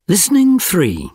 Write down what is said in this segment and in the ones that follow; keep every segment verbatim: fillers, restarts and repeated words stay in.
Listening three.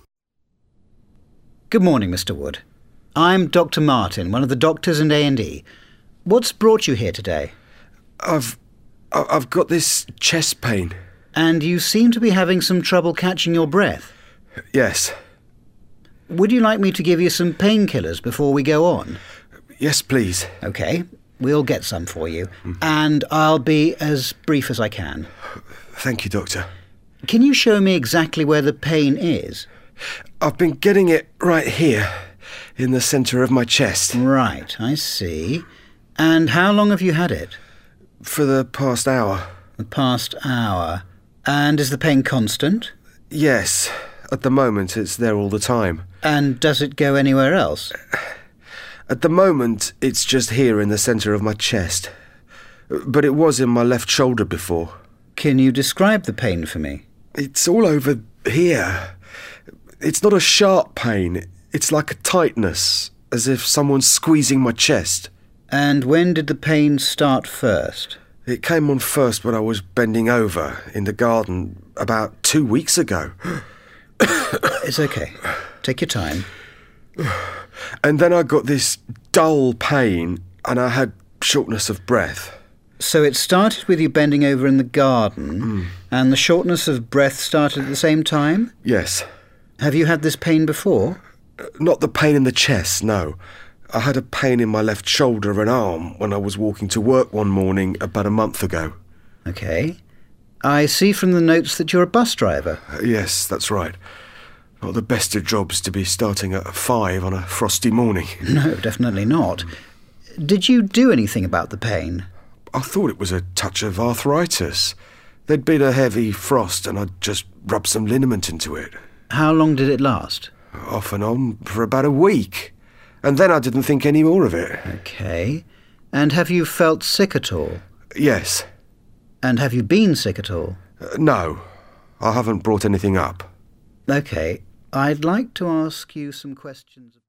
Good morning, Mister Wood. I'm Doctor Martin, one of the doctors in A and E. What's brought you here today? I've... I- I've got this chest pain. And you seem to be having some trouble catching your breath. Yes. Would you like me to give you some painkillers before we go on? Yes, please. OK, we'll get some for you. And I'll be as brief as I can. Thank you, Doctor. Can you show me exactly where the pain is? I've been getting it right here, in the centre of my chest. Right, I see. And how long have you had it? For the past hour. The past hour. And is the pain constant? Yes. At the moment, it's there all the time. And does it go anywhere else? At the moment, it's just here in the centre of my chest. But it was in my left shoulder before. Can you describe the pain for me? It's all over here. It's not a sharp pain. It's like a tightness, as if someone's squeezing my chest. And when did the pain start first? It came on first when I was bending over in the garden about two weeks ago. It's OK. Take your time. And then I got this dull pain and I had shortness of breath. So it started with you bending over in the garden, Mm. and the shortness of breath started at the same time? Yes. Have you had this pain before? Not the pain in the chest, no. I had a pain in my left shoulder and arm when I was walking to work one morning about a month ago. OK. I see from the notes that you're a bus driver. Uh, yes, that's right. Not the best of jobs to be starting at five on a frosty morning. No, definitely not. Did you do anything about the pain? I thought it was a touch of arthritis. There'd been a heavy frost and I'd just rubbed some liniment into it. How long did it last? Off and on for about a week. And then I didn't think any more of it. OK. And have you felt sick at all? Yes. And have you been sick at all? Uh, no. I haven't brought anything up. OK. I'd like to ask you some questions.